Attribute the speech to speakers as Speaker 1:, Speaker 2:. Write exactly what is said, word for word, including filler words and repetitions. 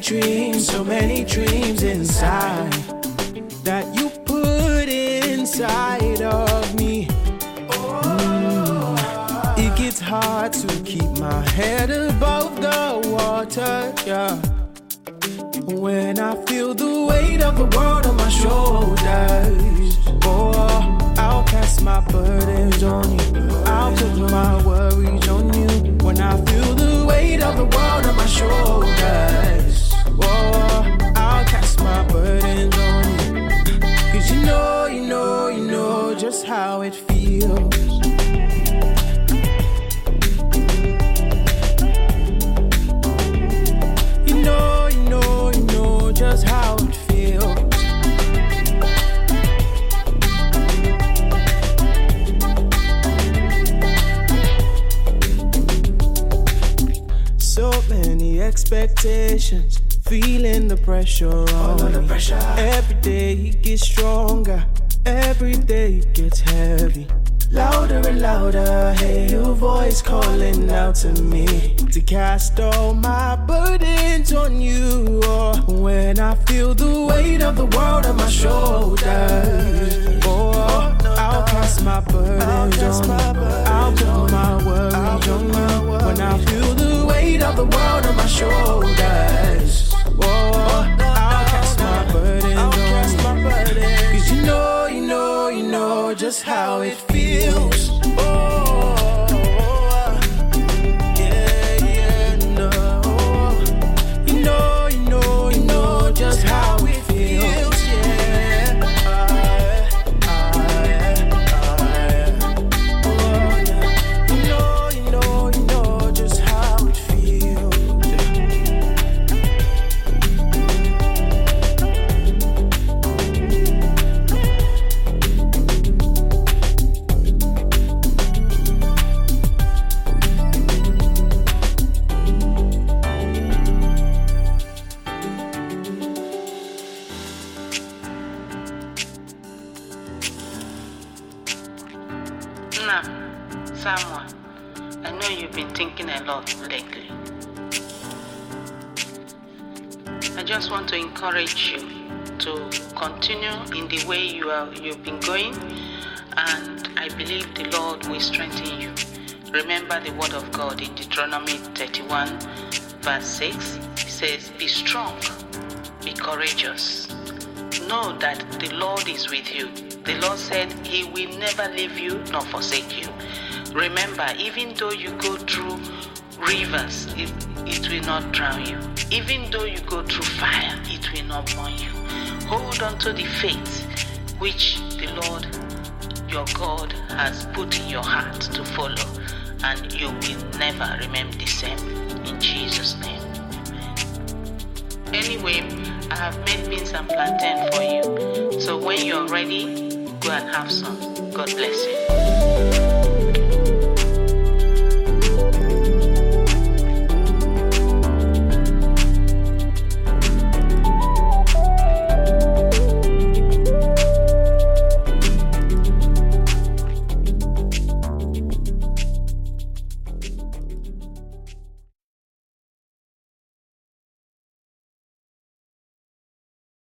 Speaker 1: dreams, so many dreams inside that you put inside of me. Mm. It gets hard to keep my head above the water, yeah. When I feel the weight of the world on my shoulders, oh, I'll cast my burdens on you. I'll put my worries on you. When I feel the weight of the world on my shoulders, oh, I'll cast my burdens on you. Cause you know, you know, you know just how it feels. You know, you know, you know just how it feels. So many expectations, feeling the pressure on all of the pressure. Every day it gets stronger, every day it gets heavy. Louder and louder, hey, your voice calling out to me to cast all my burdens on you. Oh, when I feel the weight of the world on my shoulders, oh, I'll cast my burdens on you. I'll put my worries on you. When I feel the weight of the world on my shoulders, oh, I'll cast my burdens on you. Cause you know, you know, you know just how it feels. Oh, yeah, yeah, no. You know, you know, you know just how it feels. Yeah, I, I, I, oh, yeah. You know, you know, you know just how it feels.
Speaker 2: Now, someone, I know you've been thinking a lot lately. I just want to encourage you to continue in the way you are, you've been going, and I believe the Lord will strengthen you. Remember the word of God in Deuteronomy thirty-one, verse six. It says, be strong, be courageous. Know that the Lord is with you. The Lord said he will never leave you nor forsake you. Remember, even though you go through rivers, it, it will not drown you. Even though you go through fire, it will not burn you. Hold on to the faith which the Lord, your God, has put in your heart to follow, and you will never remain the same. In Jesus' name. Anyway, I have made beans and plantain for you. So when you're ready, go and have some. God bless you.